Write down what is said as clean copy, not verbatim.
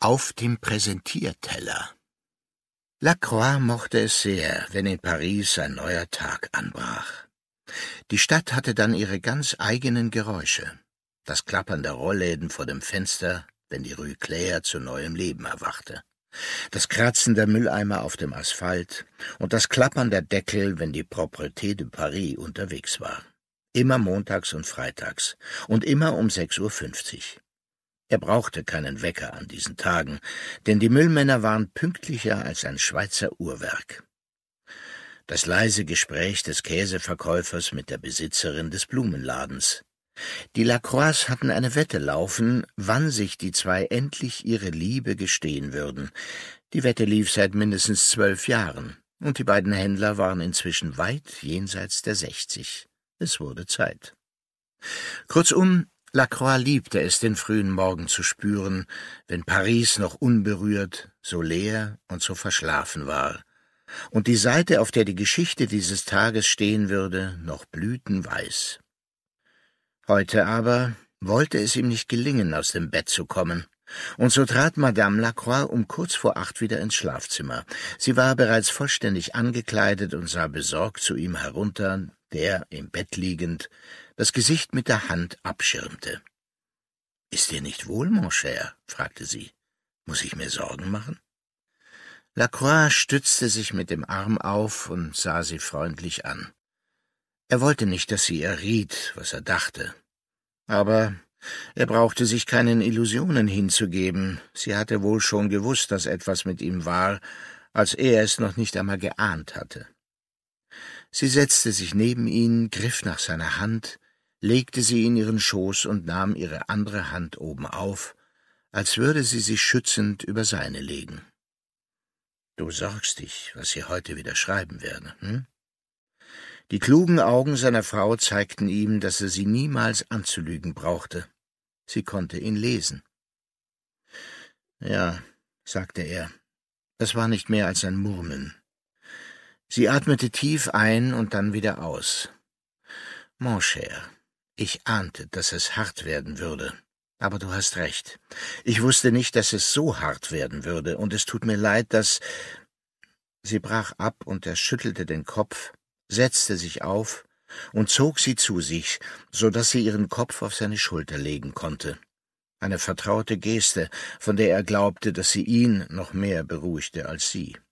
Auf dem Präsentierteller. Lacroix mochte es sehr, wenn in Paris ein neuer Tag anbrach. Die Stadt hatte dann ihre ganz eigenen Geräusche. Das Klappern der Rollläden vor dem Fenster, wenn die Rue Claire zu neuem Leben erwachte. Das Kratzen der Mülleimer auf dem Asphalt und das Klappern der Deckel, wenn die Propreté de Paris unterwegs war. Immer montags und freitags und immer um 6:50 Uhr. Er brauchte keinen Wecker an diesen Tagen, denn die Müllmänner waren pünktlicher als ein Schweizer Uhrwerk. Das leise Gespräch des Käseverkäufers mit der Besitzerin des Blumenladens. Die Lacroix hatten eine Wette laufen, wann sich die zwei endlich ihre Liebe gestehen würden. Die Wette lief seit mindestens 12 Jahren, und die beiden Händler waren inzwischen weit jenseits der 60. Es wurde Zeit. Kurzum, Lacroix liebte es, den frühen Morgen zu spüren, wenn Paris noch unberührt, so leer und so verschlafen war, und die Seite, auf der die Geschichte dieses Tages stehen würde, noch blütenweiß. Heute aber wollte es ihm nicht gelingen, aus dem Bett zu kommen, und so trat Madame Lacroix um kurz vor 8 wieder ins Schlafzimmer. Sie war bereits vollständig angekleidet und sah besorgt zu ihm herunter, der, im Bett liegend, das Gesicht mit der Hand abschirmte. »Ist dir nicht wohl, mon cher?« fragte sie. »Muss ich mir Sorgen machen?« Lacroix stützte sich mit dem Arm auf und sah sie freundlich an. Er wollte nicht, dass sie erriet, was er dachte. Aber er brauchte sich keinen Illusionen hinzugeben. Sie hatte wohl schon gewusst, dass etwas mit ihm war, als er es noch nicht einmal geahnt hatte. Sie setzte sich neben ihn, griff nach seiner Hand, legte sie in ihren Schoß und nahm ihre andere Hand oben auf, als würde sie sich schützend über seine legen. »Du sorgst dich, was sie heute wieder schreiben werde, hm?« Die klugen Augen seiner Frau zeigten ihm, dass er sie niemals anzulügen brauchte. Sie konnte ihn lesen. »Ja«, sagte er, das war nicht mehr als ein Murmeln. Sie atmete tief ein und dann wieder aus. »Mon cher, ich ahnte, dass es hart werden würde. Aber du hast recht. Ich wusste nicht, dass es so hart werden würde, und es tut mir leid, dass...« Sie brach ab, und er schüttelte den Kopf, setzte sich auf und zog sie zu sich, so dass sie ihren Kopf auf seine Schulter legen konnte. Eine vertraute Geste, von der er glaubte, dass sie ihn noch mehr beruhigte als sie.